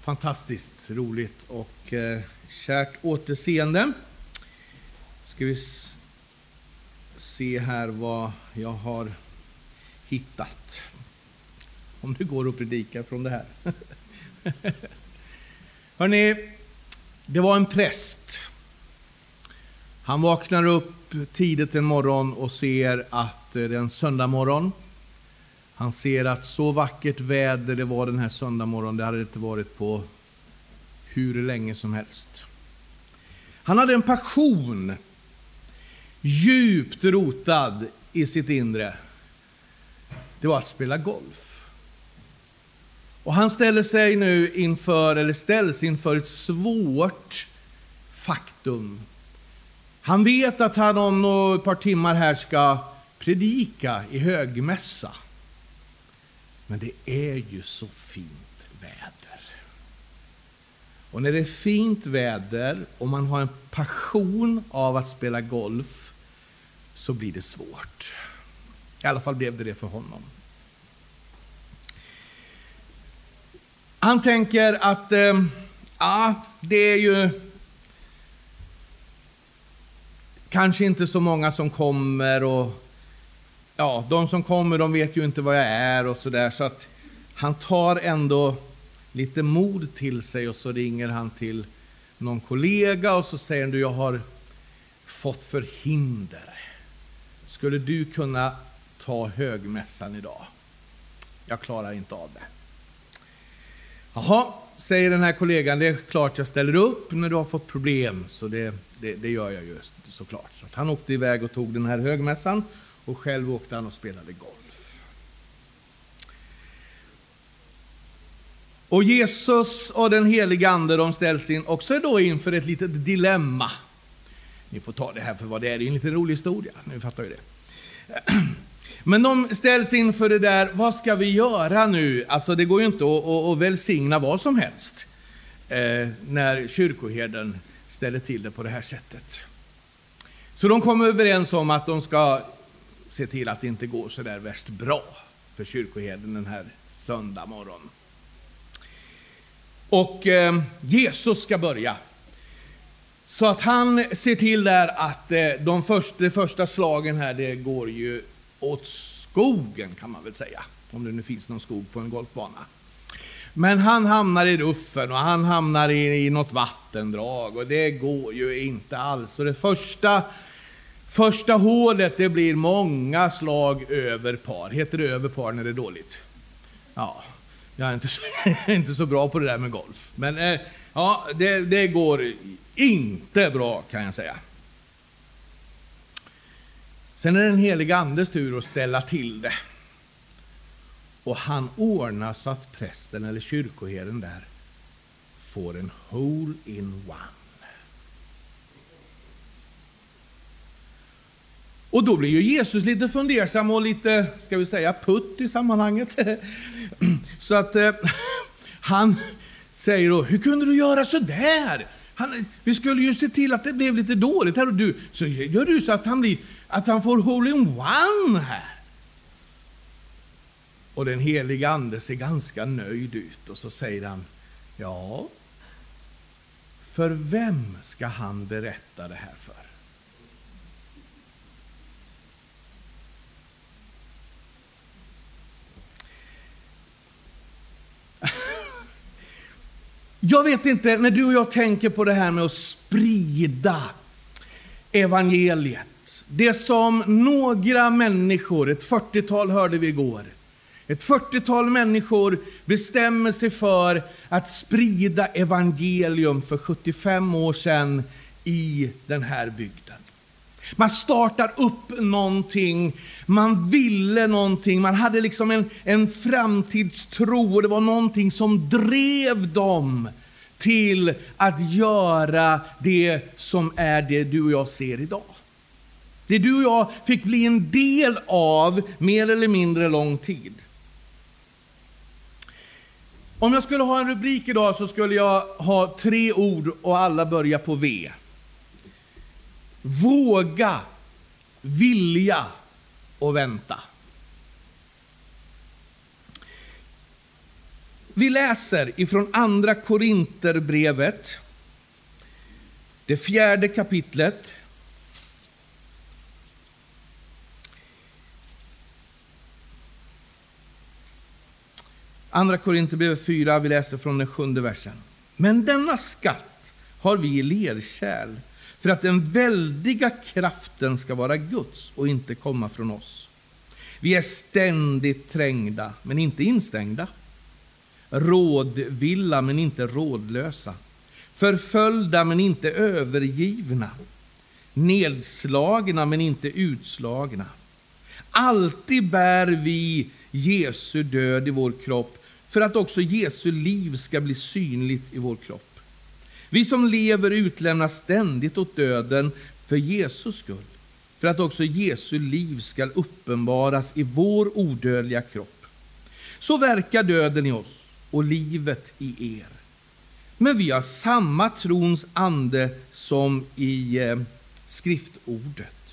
Fantastiskt roligt och kärt återseende. Ska vi se här vad jag har hittat. Om det går att predika från det här. Hörrni, det var en präst. Han vaknar upp tidigt en morgon och ser att det är en söndag morgon. Han ser att så vackert väder det var den här söndag morgon. Det hade det inte varit på hur länge som helst. Han hade en passion djupt rotad i sitt inre. Det var att spela golf. Och han ställs inför ett svårt faktum. Han vet att han om ett par timmar här ska predika i högmässa. Men det är ju så fint väder. Och när det är fint väder och man har en passion av att spela golf så blir det svårt. I alla fall blev det för honom. Han tänker att det är ju kanske inte så många som kommer och de som kommer de vet ju inte vad jag är och sådär, så att han tar ändå lite mod till sig och så ringer han till någon kollega och så säger han: du, jag har fått förhinder. Skulle du kunna ta högmässan idag? Jag klarar inte av det. Jaha, säger den här kollegan, det är klart jag ställer upp när du har fått problem, så det gör jag just såklart. Så att han åkte iväg och tog den här högmässan och själv åkte han och spelade golf. Och Jesus och den heliga ande, de ställs in också då inför ett litet dilemma. Ni får ta det här för vad det är en lite rolig historia, ni fattar ju det. Men de ställs inför det där, vad ska vi göra nu? Alltså det går ju inte att välsigna vad som helst när kyrkoherden ställer till det på det här sättet. Så de kommer överens om att de ska se till att det inte går så där värst bra för kyrkoherden den här söndag morgon. Och Jesus ska börja. Så att han ser till där att de första slagen här, det går ju åt skogen kan man väl säga. Om det nu finns någon skog på en golfbana. Men han hamnar i ruffen och han hamnar i något vattendrag. Och det går ju inte alls. Och det första hålet, det blir många slag över par. Heter det över par när det är dåligt? Ja, jag är inte så bra på det där med golf. Men det går inte bra kan jag säga. Sen är det den heliga andes tur att ställa till det. Och han ordnar så att prästen eller kyrkoherden där får en hole in one. Och då blir ju Jesus lite fundersam och lite, ska vi säga, putt i sammanhanget. Så att han säger då: hur kunde du göra så där? Vi skulle ju se till att det blev lite dåligt här, och du, så gör du så att han får hole in one här. Och den heliga ande ser ganska nöjd ut och så säger han: ja, för vem ska han berätta det här för? Jag vet inte, när du och jag tänker på det här med att sprida evangeliet. Det som några människor, ett 40-tal hörde vi igår. Ett 40-tal människor bestämmer sig för att sprida evangelium för 75 år sedan i den här bygden. Man startar upp någonting, man ville någonting, man hade liksom en framtidstro, och det var någonting som drev dem till att göra det som är det du och jag ser idag. Det du och jag fick bli en del av mer eller mindre lång tid. Om jag skulle ha en rubrik idag så skulle jag ha 3 ord och alla börjar på V. Våga, vilja och vänta. Vi läser ifrån andra Korinterbrevet, det 4:e kapitlet. Andra Korinterbrevet 4, vi läser från den 7:e versen. Men denna skatt har vi i lerkärl, för att den väldiga kraften ska vara Guds och inte komma från oss. Vi är ständigt trängda, men inte instängda. Rådvilla, men inte rådlösa. Förföljda, men inte övergivna. Nedslagna, men inte utslagna. Alltid bär vi Jesu död i vår kropp, för att också Jesu liv ska bli synligt i vår kropp. Vi som lever utlämnas ständigt åt döden för Jesus skull, för att också Jesu liv ska uppenbaras i vår odödliga kropp. Så verkar döden i oss och livet i er. Men vi har samma trons ande som i skriftordet.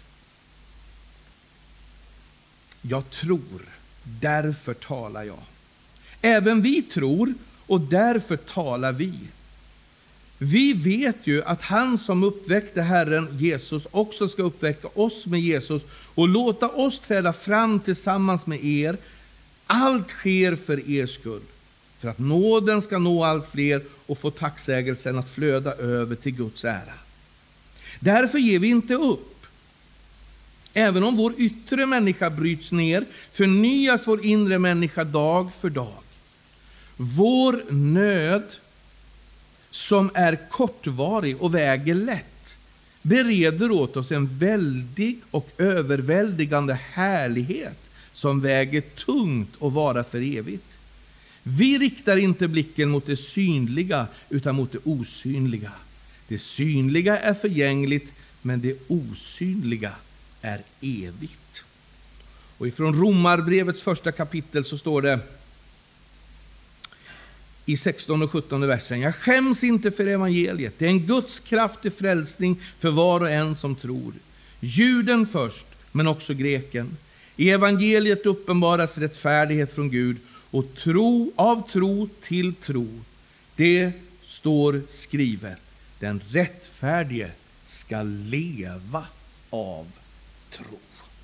Jag tror, därför talar jag. Även vi tror, och därför talar vi. Vi vet ju att han som uppväckte Herren Jesus också ska uppväcka oss med Jesus och låta oss träda fram tillsammans med er. Allt sker för er skull, för att nåden ska nå allt fler och få tacksägelsen att flöda över till Guds ära. Därför ger vi inte upp. Även om vår yttre människa bryts ner, förnyas vår inre människa dag för dag. Vår nöd, som är kortvarig och väger lätt, bereder åt oss en väldig och överväldigande härlighet som väger tungt och vara för evigt. Vi riktar inte blicken mot det synliga utan mot det osynliga. Det synliga är förgängligt, men det osynliga är evigt. Och ifrån Romarbrevets 1:a kapitel så står det i 16 och 17 versen: jag skäms inte för evangeliet. Det är en Guds kraft till frälsning för var och en som tror. Juden först, men också greken. I evangeliet uppenbaras rättfärdighet från Gud och av tro till tro. Det står skrivet: den rättfärdige ska leva av tro.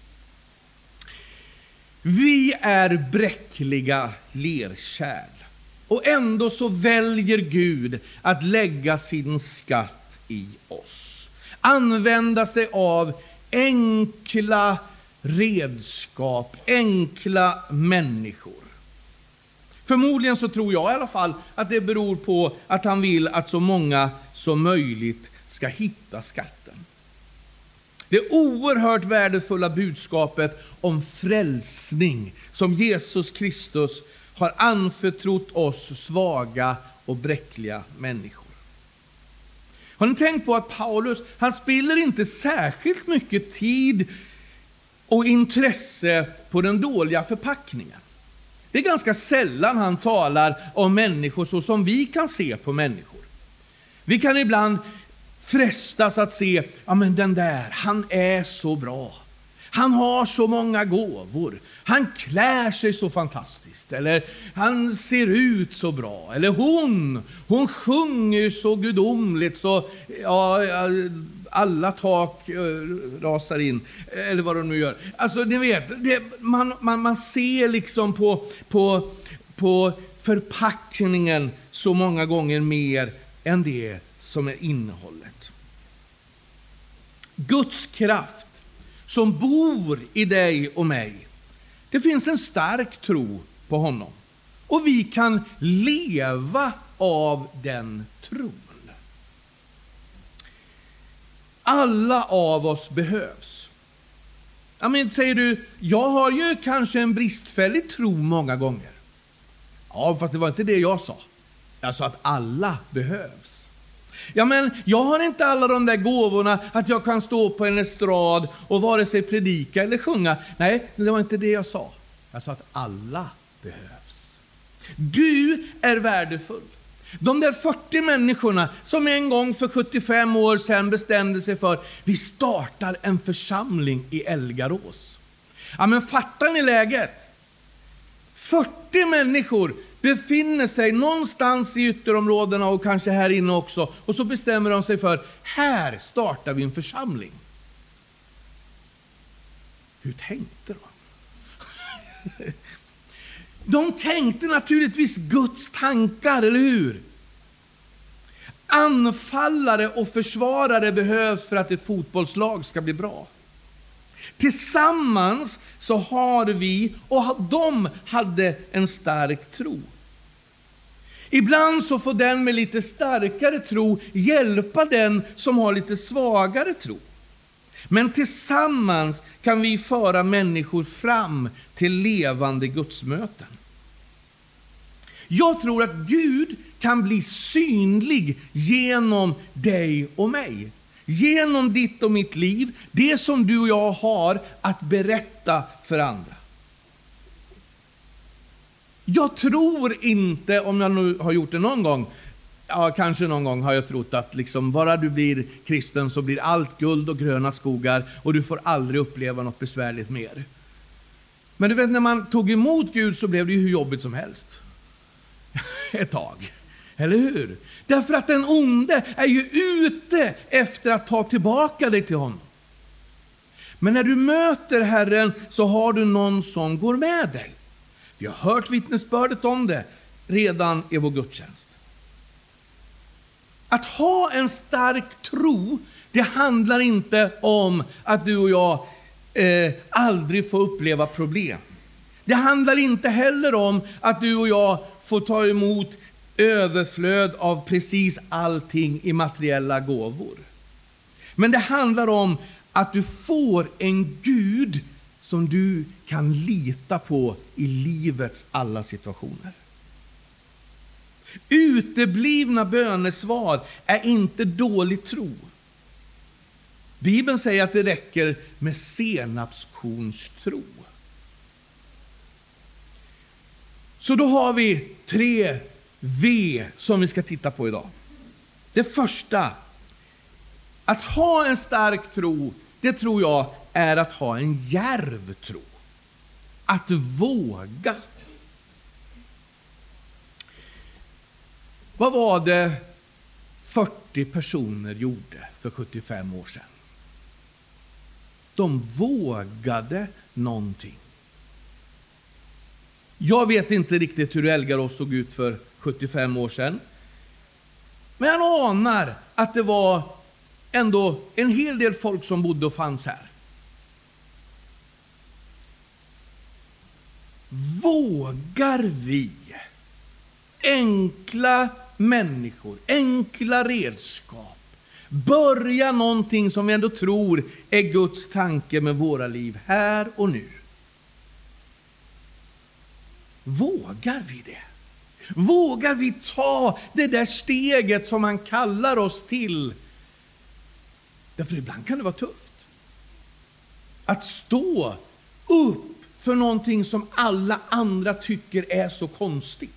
Vi är bräckliga lerkärl. Och ändå så väljer Gud att lägga sin skatt i oss. Använda sig av enkla redskap, enkla människor. Förmodligen så tror jag i alla fall att det beror på att han vill att så många som möjligt ska hitta skatten. Det oerhört värdefulla budskapet om frälsning som Jesus Kristus har anförtrott oss svaga och bräckliga människor. Har ni tänkt på att Paulus, han spiller inte särskilt mycket tid och intresse på den dåliga förpackningen. Det är ganska sällan han talar om människor så som vi kan se på människor. Vi kan ibland frestas att se, ja men den där, han är så bra. Han har så många gåvor. Han klär sig så fantastiskt. Eller han ser ut så bra. Eller hon sjunger så gudomligt så alla tak rasar in. Eller vad de nu gör. Alltså ni vet, man ser liksom på förpackningen så många gånger mer än det som är innehållet. Guds kraft som bor i dig och mig. Det finns en stark tro på honom. Och vi kan leva av den tron. Alla av oss behövs. Ja, men säger du, jag har ju kanske en bristfällig tro många gånger. Ja, fast det var inte det jag sa. Jag sa att alla behövs. Ja, men jag har inte alla de där gåvorna att jag kan stå på en estrad och vare sig predika eller sjunga. Nej, det var inte det jag sa. Jag sa att alla behövs. Du är värdefull. De där 40 människorna som en gång för 75 år sedan bestämde sig för vi startar en församling i Elgarås. Ja, men fattar ni läget? 40 människor befinner sig någonstans i ytterområdena och kanske här inne också. Och så bestämmer de sig för, här startar vi en församling. Hur tänkte de? De tänkte naturligtvis Guds tankar, eller hur? Anfallare och försvarare behövs för att ett fotbollslag ska bli bra. Tillsammans så har vi, och de hade en stark tro. Ibland så får den med lite starkare tro hjälpa den som har lite svagare tro. Men tillsammans kan vi föra människor fram till levande gudsmöten. Jag tror att Gud kan bli synlig genom dig och mig. Genom ditt och mitt liv. Det som du och jag har att berätta för andra. Jag tror inte, om jag nu har gjort det någon gång, ja, kanske någon gång har jag trott att liksom bara du blir kristen så blir allt guld och gröna skogar och du får aldrig uppleva något besvärligt mer. Men du vet, när man tog emot Gud så blev det ju hur jobbigt som helst. Ett tag. Eller hur? Därför att den onde är ju ute efter att ta tillbaka dig till honom. Men när du möter Herren så har du någon som går med dig. Vi har hört vittnesbördet om det redan i vår gudstjänst. Att ha en stark tro, det handlar inte om att du och jag aldrig får uppleva problem. Det handlar inte heller om att du och jag får ta emot överflöd av precis allting i materiella gåvor. Men det handlar om att du får en Gud som du kan lita på i livets alla situationer. Uteblivna bönesvar är inte dålig tro. Bibeln säger att det räcker med senapskornstro. Så då har vi 3 V som vi ska titta på idag. Det första, att ha en stark tro, det tror jag är att ha en djärv tro. Att våga. Vad var det 40 personer gjorde för 75 år sedan? De vågade någonting. Jag vet inte riktigt hur Elgarås såg ut för 75 år sedan. Men jag anar att det var ändå en hel del folk som bodde och fanns här. Vågar vi, enkla människor, enkla redskap, börja någonting som vi ändå tror är Guds tanke med våra liv här och nu? Vågar vi det? Vågar vi ta det där steget som han kallar oss till? Därför ibland kan det vara tufft. Att stå upp för någonting som alla andra tycker är så konstigt.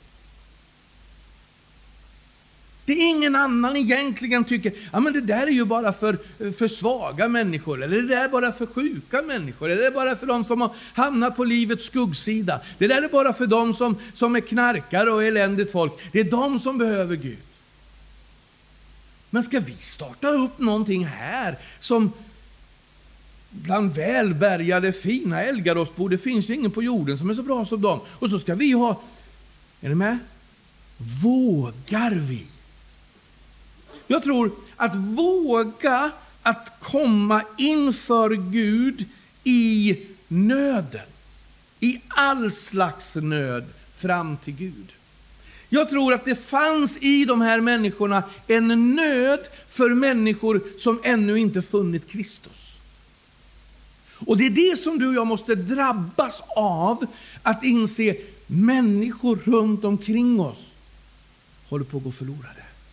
Det är ingen annan egentligen tycker, ja men det där är ju bara för svaga människor, eller det där är bara för sjuka människor, eller det är bara för de som har hamnat på livets skuggsida. Det där är bara för de som är knarkare och eländigt folk. Det är de som behöver Gud. Men ska vi starta upp någonting här som bland välbärgade fina Elgaråsbor, det finns ju ingen på jorden som är så bra som dem. Och så ska vi ha, är ni med? Vågar vi? Jag tror att våga att komma inför Gud i nöden, i all slags nöd fram till Gud. Jag tror att det fanns i de här människorna en nöd för människor som ännu inte funnit Kristus. Och det är det som du och jag måste drabbas av, att inse människor runt omkring oss håller på att gå förlorade.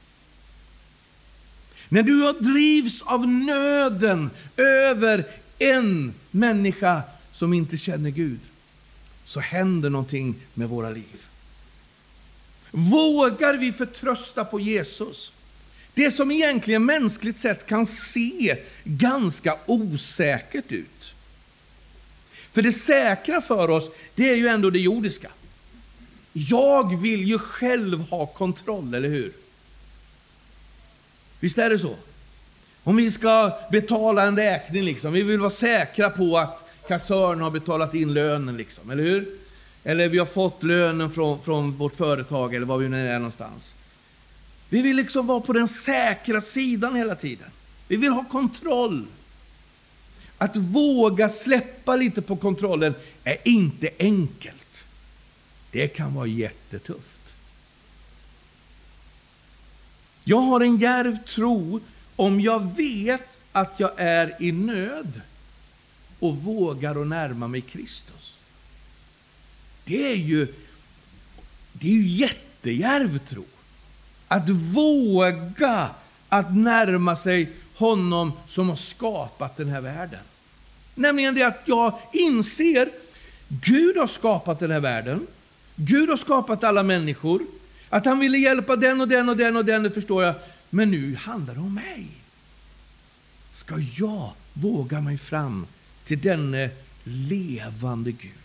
När du drivs av nöden över en människa som inte känner Gud, så händer någonting med våra liv. Vågar vi förtrösta på Jesus? Det som egentligen mänskligt sett kan se ganska osäkert ut. För det säkra för oss, det är ju ändå det jordiska. jag vill ju själv ha kontroll, eller hur? Visst är det så? Om vi ska betala en räkning liksom, vi vill vara säkra på att kassören har betalat in lönen liksom, eller hur? Eller vi har fått lönen från vårt företag eller var vi nu är någonstans. Vi vill liksom vara på den säkra sidan hela tiden. Vi vill ha kontroll. Att våga släppa lite på kontrollen är inte enkelt. Det kan vara jättetufft. Jag har en djärv tro om jag vet att jag är i nöd och vågar att närma mig Kristus. Det är ju jättedjärv tro. Att våga att närma sig honom som har skapat den här världen. Nämligen det att jag inser Gud har skapat den här världen. Gud har skapat alla människor. Att han ville hjälpa den och den och den och den, det förstår jag. Men nu handlar det om mig. Ska jag våga mig fram till denne levande Gud?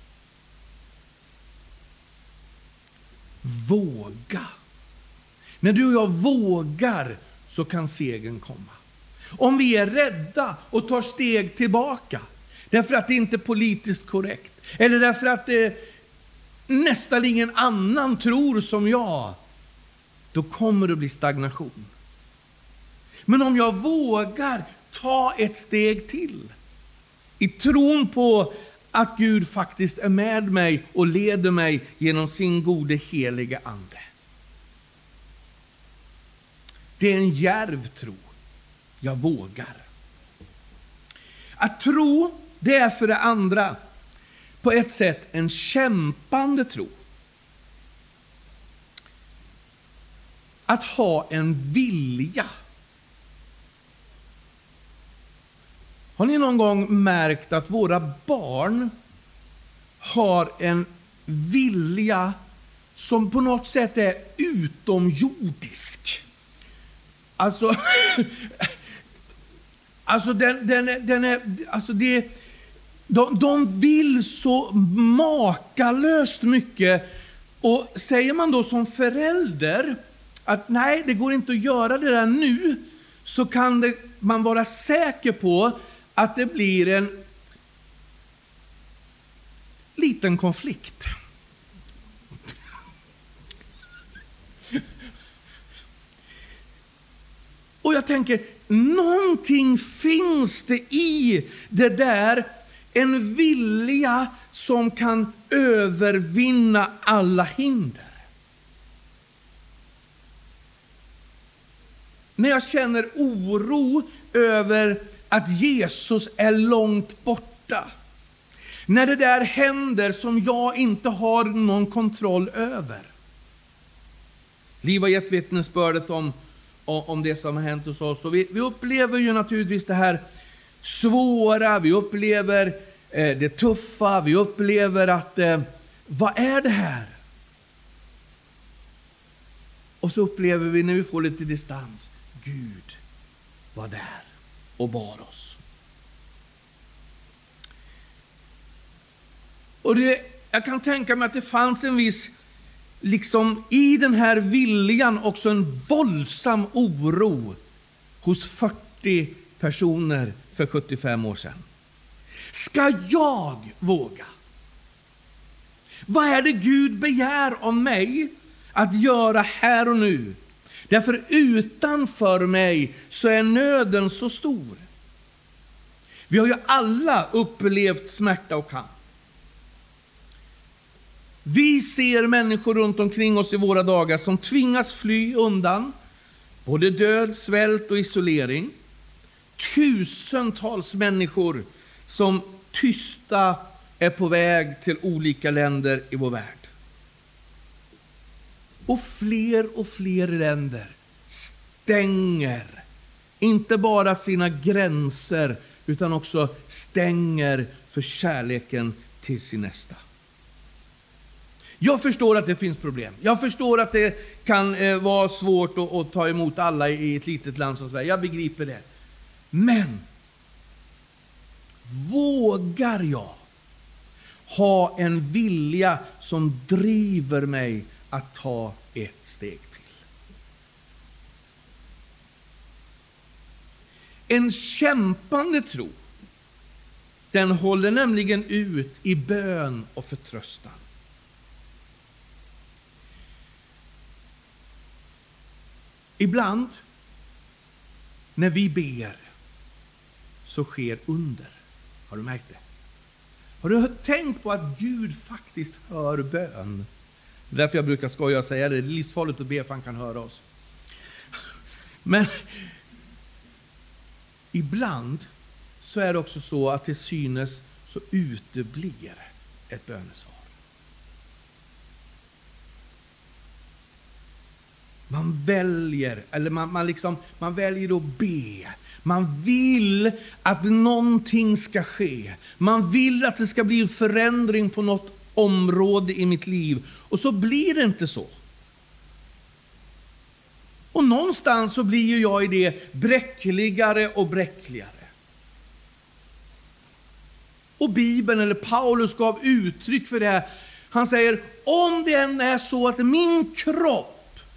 Våga. När du och jag vågar så kan segern komma. Om vi är rädda och tar steg tillbaka därför att det inte är politiskt korrekt eller därför att nästan ingen annan tror som jag, då kommer det bli stagnation. Men om jag vågar ta ett steg till i tron på att Gud faktiskt är med mig och leder mig genom sin gode helige ande. Det är en djärv tro. Jag vågar. Att tro, det är för det andra på ett sätt en kämpande tro. Att ha en vilja. Har ni någon gång märkt att våra barn har en vilja som på något sätt är utomjordisk? Alltså de vill så makalöst mycket. Och säger man då som förälder att nej, det går inte att göra det där nu, så kan man vara säker på att det blir en liten konflikt. Och jag tänker, någonting finns det i det där, en vilja som kan övervinna alla hinder. När jag känner oro över att Jesus är långt borta, när det där händer som jag inte har någon kontroll över. Liv har gett vittnesbördet om det som har hänt hos oss. Och vi upplever ju naturligtvis det här svåra, vi upplever det tuffa, vi upplever att vad är det här? Och så upplever vi när vi får lite distans, Gud var där och bar oss. Och jag kan tänka mig att det fanns en viss, liksom i den här viljan, också en våldsam oro hos 40 personer för 75 år sedan. Ska jag våga? Vad är det Gud begär av mig att göra här och nu? Därför utanför mig så är nöden så stor. Vi har ju alla upplevt smärta och kamp. Vi ser människor runt omkring oss i våra dagar som tvingas fly undan både död, svält och isolering. Tusentals människor som tysta är på väg till olika länder i vår värld. Och fler länder stänger inte bara sina gränser utan också stänger för kärleken till sin nästa. Jag förstår att det finns problem. Jag förstår att det kan vara svårt att ta emot alla i ett litet land som Sverige. Jag begriper det. Men vågar jag ha en vilja som driver mig att ta ett steg till. En kämpande tro, den håller nämligen ut i bön och förtröstan. Ibland när vi ber så sker under. Har du märkt det? Har du tänkt på att Gud faktiskt hör bön? Det är därför jag brukar skoja och säga det. Det är livsfarligt att be för han kan höra oss. Men ibland så är det också så att till synes så uteblir ett bönesvar. Man väljer att be. Man vill att någonting ska ske. Man vill att det ska bli en förändring på något område i mitt liv. Och så blir det inte så. Och någonstans så blir ju jag i det bräckligare och bräckligare. Och Bibeln eller Paulus gav uttryck för det här. Han säger, om det än är så att min kropp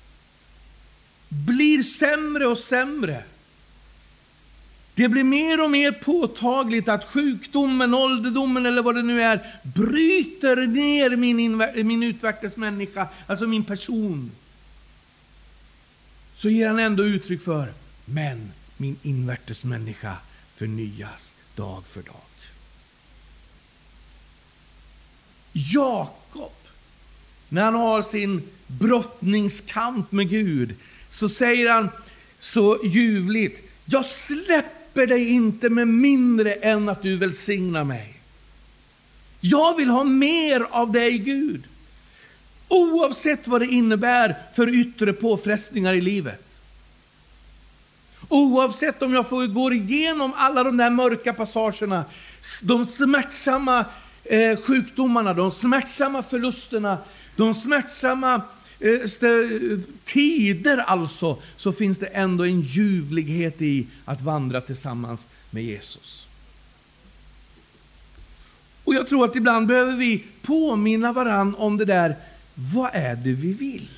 blir sämre och sämre. Det blir mer och mer påtagligt att sjukdomen, ålderdomen eller vad det nu är bryter ner min utvärtes människa, alltså min person. Så ger han ändå uttryck för, men min invärtes människa förnyas dag för dag. Jakob, när han har sin brottningskamp med Gud, så säger han så ljuvligt, jag släpper dig inte med mindre än att du välsignar mig. Jag vill ha mer av dig, Gud. Oavsett vad det innebär för yttre påfrestningar i livet. Oavsett om jag får gå igenom alla de där mörka passagerna, de smärtsamma sjukdomarna, de smärtsamma förlusterna, de smärtsamma tider alltså, så finns det ändå en ljuvlighet i att vandra tillsammans med Jesus. Och jag tror att ibland behöver vi påminna varann om det där, vad är det vi vill?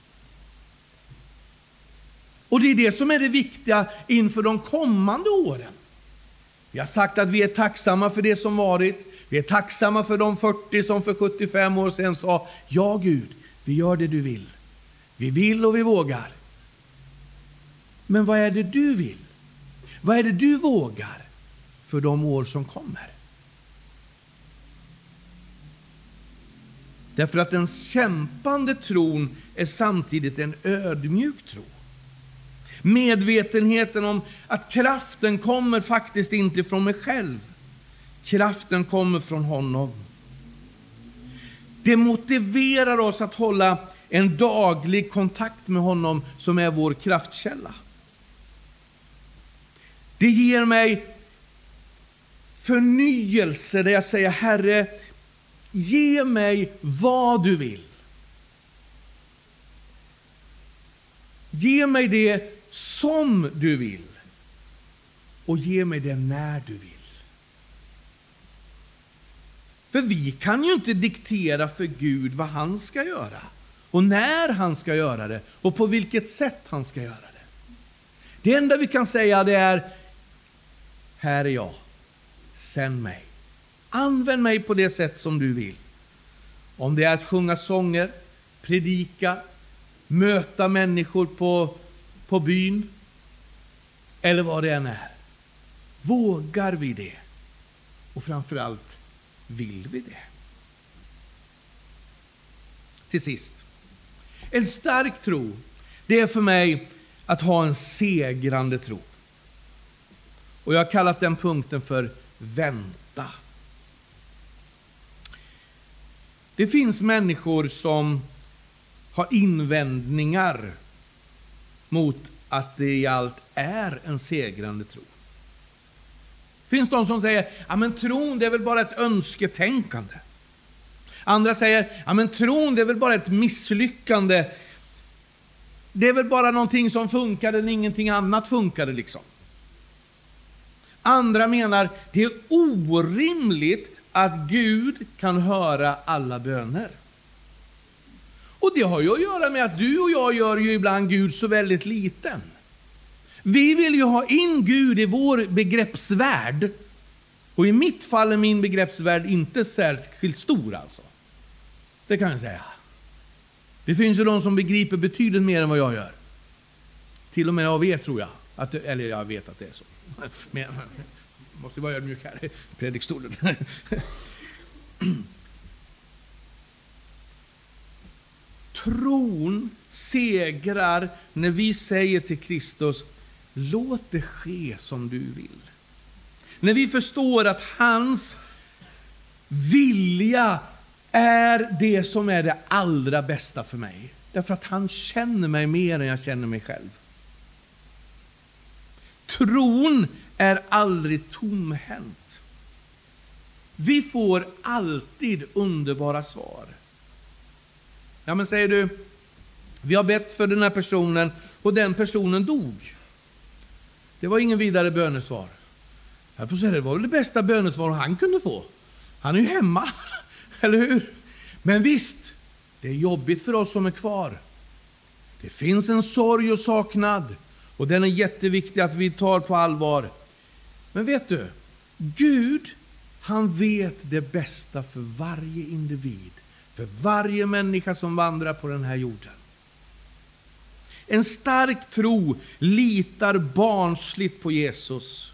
Och det är det som är det viktiga inför de kommande åren. Vi har sagt att vi är tacksamma för det som varit. Vi är tacksamma för de 40 som för 75 år sedan sa, ja Gud, vi gör det du vill. Vi vill och vi vågar. Men vad är det du vill? Vad är det du vågar för de år som kommer? Därför att den kämpande tron är samtidigt en ödmjuk tro. Medvetenheten om att kraften kommer faktiskt inte från mig själv. Kraften kommer från honom. Det motiverar oss att hålla en daglig kontakt med honom som är vår kraftkälla. Det ger mig förnyelse där jag säger, Herre, ge mig vad du vill. Ge mig det som du vill. Och ge mig det när du vill. För vi kan ju inte diktera för Gud vad han ska göra. Och när han ska göra det. Och på vilket sätt han ska göra det. Det enda vi kan säga det är, här är jag. Sänd mig. Använd mig på det sätt som du vill. Om det är att sjunga sånger, predika, möta människor på byn. Eller vad det än är. Vågar vi det? Och framförallt, vill vi det? Till sist. En stark tro, det är för mig att ha en segrande tro. Och jag har kallat den punkten för vänta. Det finns människor som har invändningar mot att det i allt är en segrande tro. Det finns de som säger, ja men tron det är väl bara ett önsketänkande. Andra säger, ja men tron det är väl bara ett misslyckande. Det är väl bara någonting som funkade när ingenting annat funkade liksom. Andra menar, det är orimligt att Gud kan höra alla böner. Och det har ju att göra med att du och jag gör ju ibland Gud så väldigt liten. Vi vill ju ha in Gud i vår begreppsvärld. Och i mitt fall är min begreppsvärld inte särskilt stor alltså. Det kan jag säga. Det finns ju de som begriper betydligt mer än vad jag gör. Till och med av er tror jag. Eller jag vet att det är så. Men jag måste vara ödmjuk här i predikstolen. Tron segrar när vi säger till Kristus: låt det ske som du vill. När vi förstår att hans vilja är det som är det allra bästa för mig. Därför att han känner mig mer än jag känner mig själv. Tron är aldrig tomhänt. Vi får alltid underbara svar. Ja, men säger du, vi har bett för den här personen och den personen dog. Det var ingen vidare bönesvar. Jag får säga, det var väl det bästa bönesvar han kunde få. Han är ju hemma, eller hur? Men visst, det är jobbigt för oss som är kvar. Det finns en sorg och saknad. Och den är jätteviktig att vi tar på allvar. Men vet du, Gud, han vet det bästa för varje individ. För varje människa som vandrar på den här jorden. En stark tro litar barnsligt på Jesus.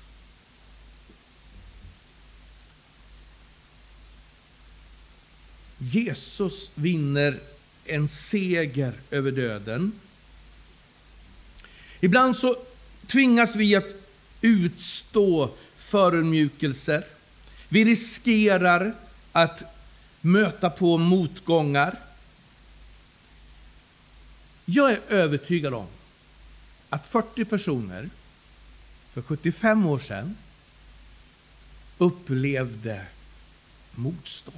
Jesus vinner en seger över döden. Ibland så tvingas vi att utstå förödmjukelser. Vi riskerar att möta på motgångar. Jag är övertygad om att 40 personer för 75 år sedan upplevde motstånd.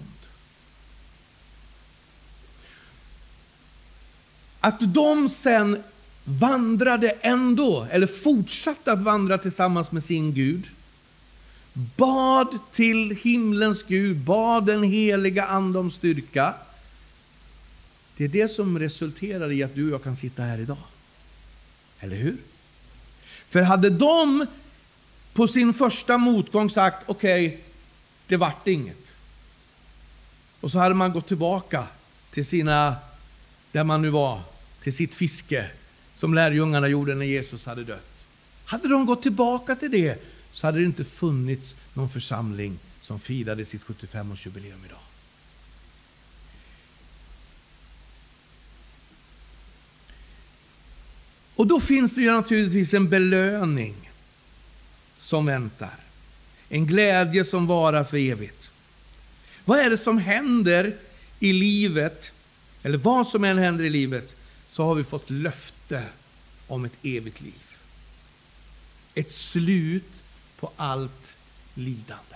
Att de sen vandrade ändå, eller fortsatte att vandra tillsammans med sin Gud. Bad till himlens Gud, bad den heliga ande om styrka. Det är det som resulterar i att du och jag kan sitta här idag. Eller hur? För hade de på sin första motgång sagt, okej, det vart inget. Och så hade man gått tillbaka till sina, där man nu var, till sitt fiske. Som lärjungarna gjorde när Jesus hade dött. Hade de gått tillbaka till det, så hade det inte funnits någon församling som firade sitt 75-årsjubileum idag. Och då finns det ju naturligtvis en belöning som väntar. En glädje som varar för evigt. Vad är det som händer i livet, eller vad som än händer i livet, så har vi fått löfte om ett evigt liv. Ett slut på allt lidande.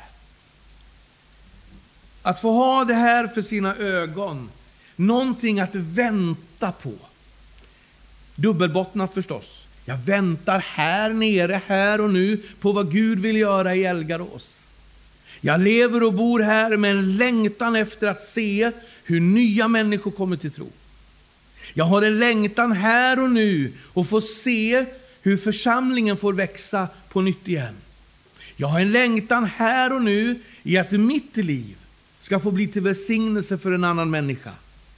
Att få ha det här för sina ögon. Någonting att vänta på. Dubbelbottnat förstås. Jag väntar här nere, här och nu, på vad Gud vill göra i Elgarås. Jag lever och bor här med en längtan efter att se hur nya människor kommer till tro. Jag har en längtan här och nu och få se hur församlingen får växa på nytt igen. Jag har en längtan här och nu i att mitt liv ska få bli till välsignelse för en annan människa.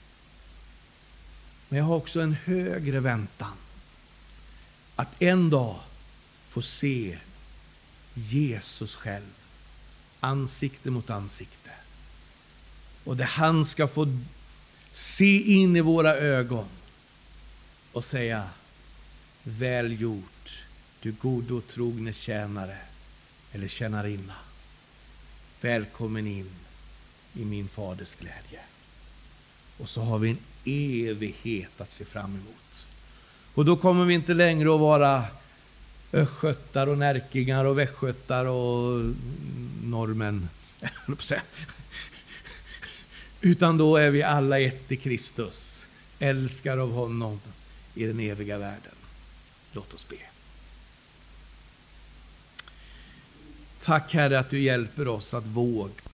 Men jag har också en högre väntan. Att en dag få se Jesus själv. Ansikte mot ansikte. Och där han ska få se in i våra ögon. Och säga: väl gjort, du god och trogne tjänare. Eller tjänarinna. Välkommen in i min faders glädje. Och så har vi en evighet att se fram emot. Och då kommer vi inte längre att vara östgötar och närkingar och västgötar och norrmän. Utan då är vi alla ett i Kristus. Älskar av honom i den eviga världen. Låt oss be. Tack Herre att du hjälper oss att våga